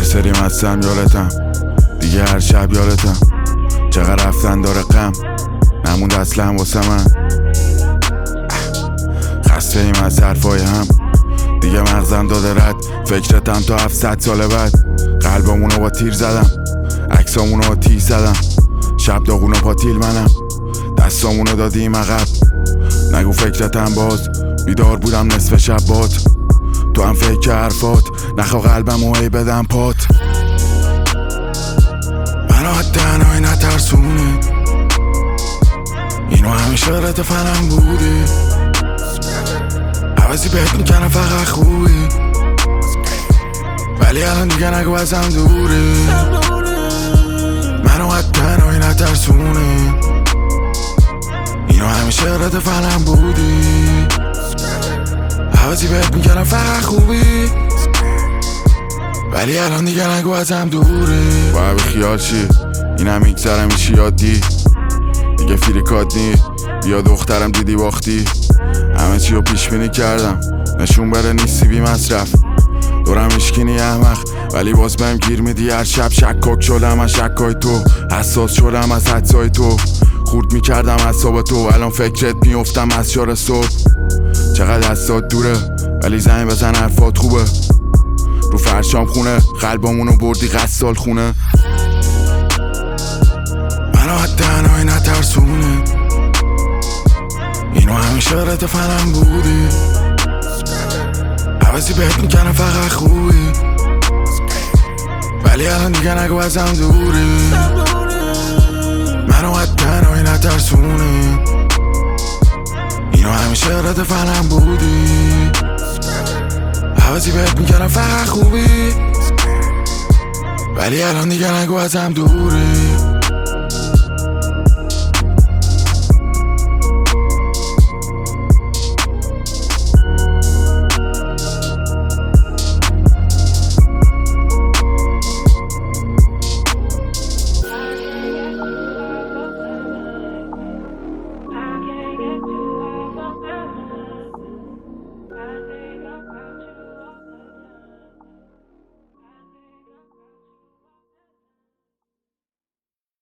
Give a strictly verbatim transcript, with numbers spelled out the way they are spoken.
سری مستم یادتم دیگه، هر شب یادتم. چقدر رفتن داره غم نموند اصلا واسه من. خسته ایم از حرفای هم دیگه، مغزم داده رد. فکرتم تا هفتصد سال بعد. قلبمونو با تیر زدم، عکسامونو با تیر زدم. شب داغونو پاتیل منم، دستامونو دادیم عقب. نگو فکرتم باز، بیدار بودم نصف شب باد. تو هم فکر حرفات، نخوا قلبمو هی بدم پات. منو از تنهایی نترسونی، اینو همیشه رد فنم بودی. عوضی بهت میکنم فقط خوبی، ولی الان دیگه نگو ازم دوری. منو از تنهایی نترسونی، اینو همیشه رد فنم بودی. عوضی بهت میکنم فقط خوبی، ولی الان دیگه نگو ازم دوری. باید خیال شی اینم میگذرم ایشی یادی دیگه، فیریکات نی بیا دخترم دیدی باختی. همه چی رو پیش بینی کردم، نشون بره نیستی بی مصرف. دورم اشکینی احمق ولی باز بهم گیر میدی هر شب. شکاک شدم از شکای تو، حساس شدم از حدسای تو. خورد میکردم اعصاب تو، الان فکرت میفتم از چهار صبح. چقدر دستات دوره ولی زنگ بزن حرفات خوبه. رو فرشام خونه قلبامونو بردی غسال خونه. منو از تنهایی نترسونی، اینو همیشه رد فنم بودی. عوضی بهت میکنم فقط خوبی، ولی الان دیگه نگو ازم دوری. منو از تنهایی نترسونی، اینو همیشه رد فنم بودی. عوضی بهت میکنم فقط خوبی، ولی الان دیگه نگو ازم دوری.